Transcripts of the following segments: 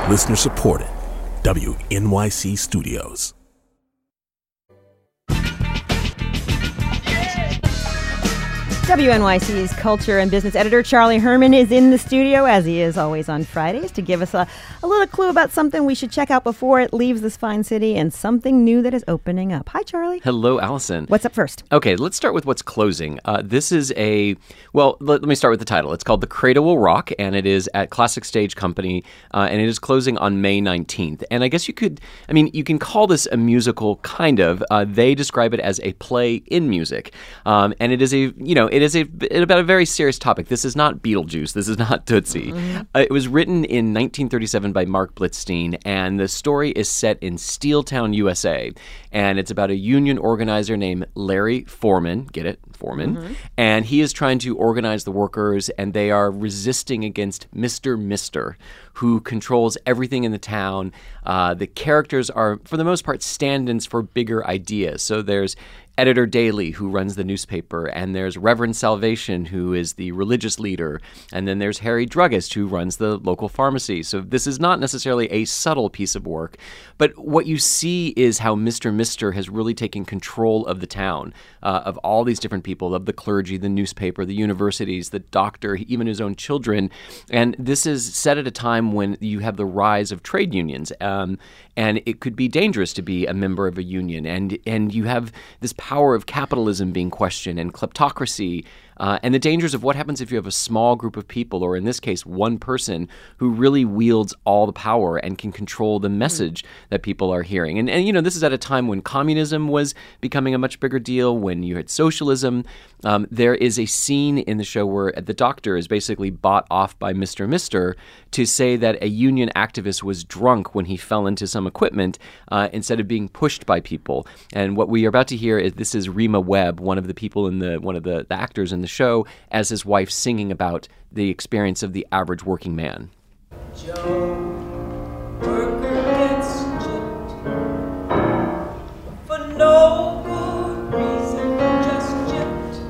Listener supported. WNYC Studios. WNYC's culture and business editor Charlie Herman is in the studio, as he is always on Fridays, to give us a little clue about something we should check out before it leaves this fine city and something new that is opening up. Hi, Charlie. Hello, Allison. What's up first? Okay, let's start with what's closing. This is let me start with the title. It's called The Cradle Will Rock, and it is at Classic Stage Company, and it is closing on May 19th. And I guess you can call this a musical, kind of. They describe it as a play in music. And it is about a very serious topic. This is not Beetlejuice. This is not Tootsie. Mm-hmm. It was written in 1937 by Mark Blitzstein, and the story is set in Steeltown, USA. And it's about a union organizer named Larry Foreman. Get it? Foreman. Mm-hmm. And he is trying to organize the workers, and they are resisting against Mr. Mister, who controls everything in the town. The characters are, for the most part, stand-ins for bigger ideas. So there's Editor Daly, who runs the newspaper, and there's Reverend Salvation, who is the religious leader, and then there's Harry Druggist, who runs the local pharmacy. So this is not necessarily a subtle piece of work, but what you see is how Mr. Mister has really taken control of the town, of all these different people, of the clergy, the newspaper, the universities, the doctor, even his own children. And this is set at a time when you have the rise of trade unions, and it could be dangerous to be a member of a union, and you have this power of capitalism being questioned and kleptocracy, and the dangers of what happens if you have a small group of people, or in this case, one person who really wields all the power and can control the message that people are hearing. And this is at a time when communism was becoming a much bigger deal, when you had socialism. There is a scene in the show where the doctor is basically bought off by Mr. Mister to say that a union activist was drunk when he fell into some equipment instead of being pushed by people. And what we are about to hear is this is Rima Webb, one of the people one of the actors in the show, as his wife singing about the experience of the average working man. Joe, worker gets gypped for no good reason, just gypped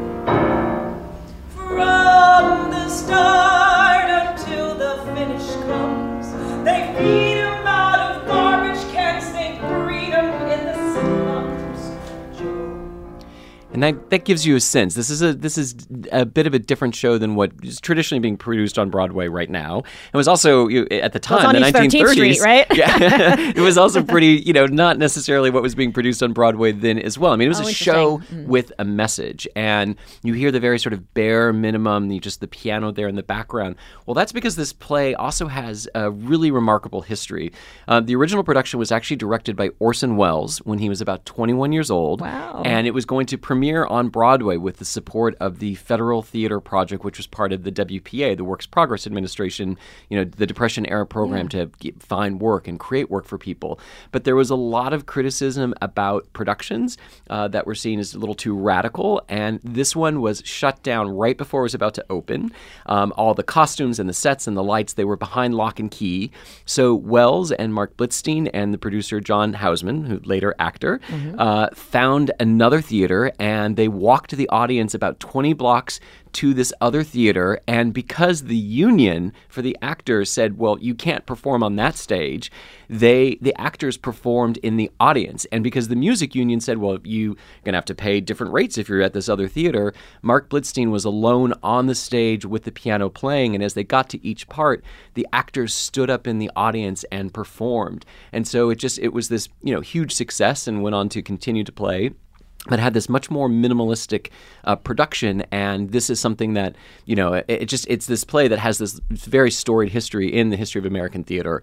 from the start until the finish comes. They feed him out of garbage cans, they breed him in the slums. Joe. And that gives you a sense. This is a bit of a different show than what is traditionally being produced on Broadway right now. It was also at the time, the 1930s, Street, right? Yeah, it was also pretty, not necessarily what was being produced on Broadway then as well. I mean, it was a show with a message, and you hear the very sort of bare minimum, just the piano there in the background. Well, that's because this play also has a really remarkable history. The original production was actually directed by Orson Welles when he was about 21 years old. Wow. And it was going to premiere on Broadway with the support of the Federal Theater Project, which was part of the WPA, the Works Progress Administration, the Depression-era program to find work and create work for people. But there was a lot of criticism about productions that were seen as a little too radical, and this one was shut down right before it was about to open. All the costumes and the sets and the lights, they were behind lock and key. So Welles and Mark Blitzstein and the producer John Houseman, who later actor, found another theater, and they walked the audience about 20 blocks to this other theater. And because the union for the actors said, well, you can't perform on that stage, the actors performed in the audience. And because the music union said, well, you're going to have to pay different rates if you're at this other theater, Mark Blitzstein was alone on the stage with the piano playing. And as they got to each part, the actors stood up in the audience and performed. And so it was this, huge success, and went on to continue to play. But had this much more minimalistic production, and this is something that, it's this play that has this very storied history in the history of American theater.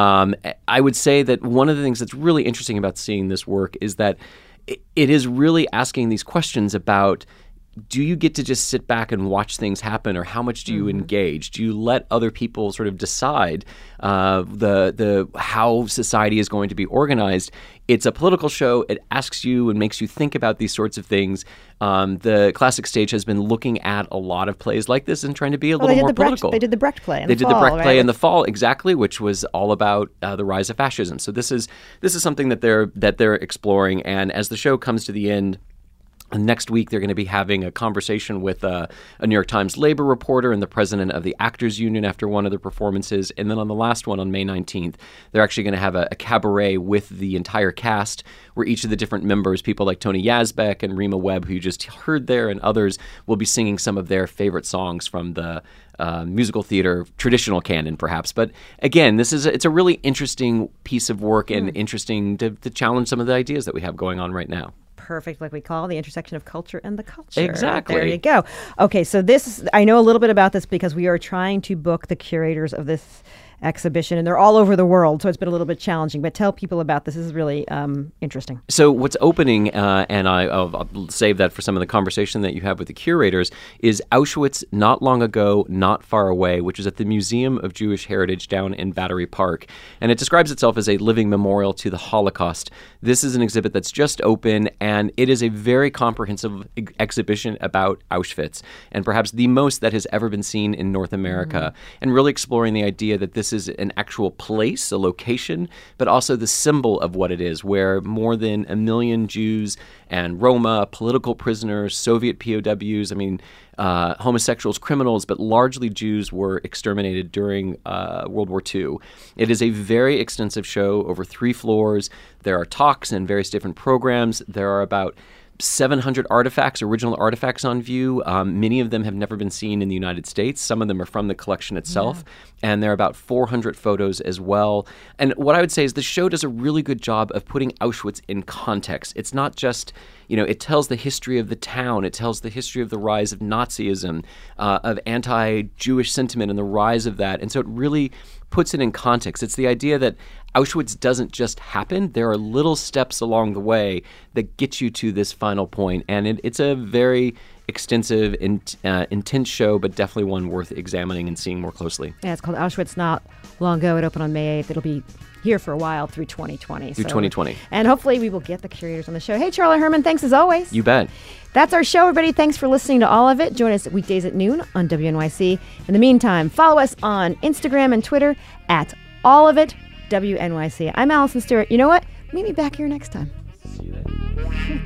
I would say that one of the things that's really interesting about seeing this work is that it is really asking these questions about, do you get to just sit back and watch things happen, or how much do you engage? Do you let other people sort of decide how society is going to be organized? It's a political show. It asks you and makes you think about these sorts of things. The Classic Stage has been looking at a lot of plays like this and trying to be a little more political. They did the Brecht play in the fall. They did the Brecht play in the fall, exactly, which was all about the rise of fascism. So this is something that they're exploring. And as the show comes to the end, Next week, they're going to be having a conversation with a New York Times labor reporter and the president of the Actors Union after one of their performances. And then on the last one, on May 19th, they're actually going to have a cabaret with the entire cast, where each of the different members, people like Tony Yazbek and Rima Webb, who you just heard there, and others, will be singing some of their favorite songs from the musical theater traditional canon, perhaps. But again, it's a really interesting piece of work and interesting to challenge some of the ideas that we have going on right now. Perfect, like we call the intersection of culture and the culture. Exactly. There you go. Okay, so I know a little bit about this because we are trying to book the curators of this exhibition, and they're all over the world, so it's been a little bit challenging. But tell people about this. This is really interesting. So what's opening, and I'll save that for some of the conversation that you have with the curators, is Auschwitz Not Long Ago, Not Far Away, which is at the Museum of Jewish Heritage down in Battery Park. And it describes itself as a living memorial to the Holocaust. This is an exhibit that's just open, and it is a very comprehensive exhibition about Auschwitz, and perhaps the most that has ever been seen in North America, and really exploring the idea that this is an actual place, a location, but also the symbol of what it is, where more than 1 million Jews and Roma, political prisoners, Soviet POWs, homosexuals, criminals, but largely Jews were exterminated during World War II. It is a very extensive show over 3 floors. There are talks and various different programs. There are about 700 artifacts, original artifacts on view. Many of them have never been seen in the United States. Some of them are from the collection itself. Yeah. And there are about 400 photos as well. And what I would say is the show does a really good job of putting Auschwitz in context. It's not just, it tells the history of the town. It tells the history of the rise of Nazism, of anti-Jewish sentiment and the rise of that. And so it really puts it in context. It's the idea that Auschwitz doesn't just happen. There are little steps along the way that get you to this final point. And it's a very extensive, intense show, but definitely one worth examining and seeing more closely. Yeah, it's called Auschwitz Not Long Ago. It opened on May 8th. It'll be here for a while through 2020. Through 2020. And hopefully we will get the curators on the show. Hey, Charlie Herman, thanks as always. You bet. That's our show, everybody. Thanks for listening to all of it. Join us weekdays at noon on WNYC. In the meantime, follow us on Instagram and Twitter at all of it WNYC. I'm Allison Stewart. You know what? Meet me back here next time. See you then.